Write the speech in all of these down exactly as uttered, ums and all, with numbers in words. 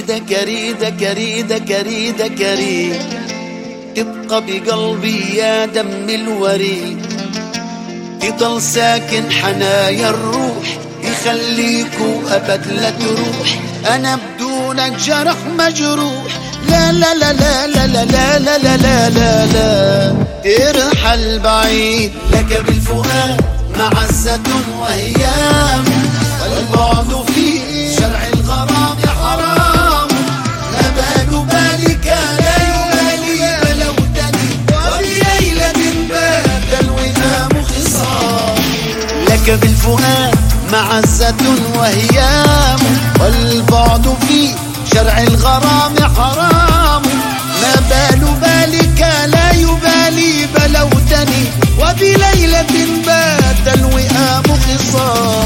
أريدك أريدك أريدك أريدك أريد تبقى بقلبي يا دم الوريد، تضل ساكن حنايا الروح، يخليكوا أبد لا تروح. أنا بدونك جرح مجروح، لا لا لا لا لا لا لا لا لا لا لا لا ترحل بعيد. لك بالفؤاد معزة وهيام، والبعد فيه شرع الغرام حرام. ما بال بالك لا يبالي بلوتني، وبليلة بات الوئام خصام. لك بالفؤاد معزة وهيام، والبعد فيه شرع الغرام حرام. ما بال بالك لا يبالي بلوتني، وبليلة بات الوئام خصام.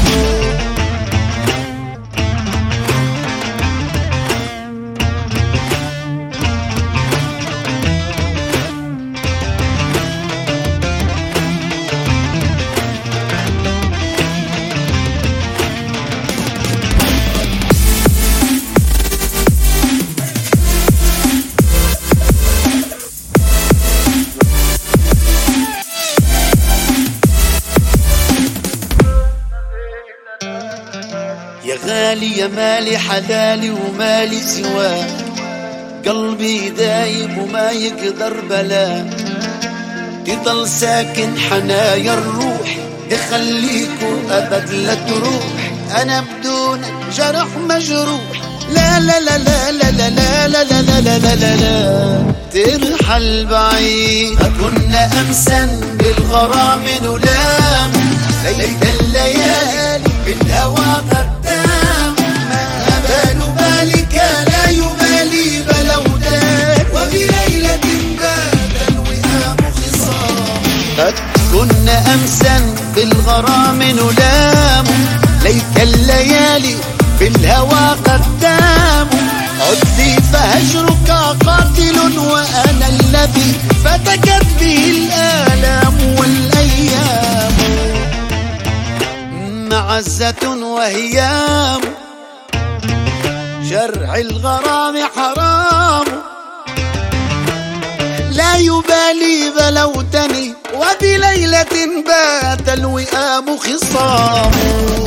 يا غالي يا مالي حلالي ومالي سواه، قلبي دايب وما يقدر بلا. تضل ساكن حنايا الروح، يخليكوا أبد لا تروح. أنا بدونك جرح مجروح، لا لا لا لا لا لا لا لا لا لا لا لا لا ترحل بعيد. كنا أمسا بالغرام نلام، ليت الليالي بالهوى قدام. ما بال بالك لا يبالي بلوتك، وبليلة بات الوئام خصام. قد كنا أمسا بالغرام نلام، ليت الليالي بالهوى قدام. عدي فهجرك قاتل، وأنا الذي فتكت به الآلام والأيام. معزة وهيام، شرع الغرام حرام. لا يبالي بلوتني، وبليلة بات الوئام خصام.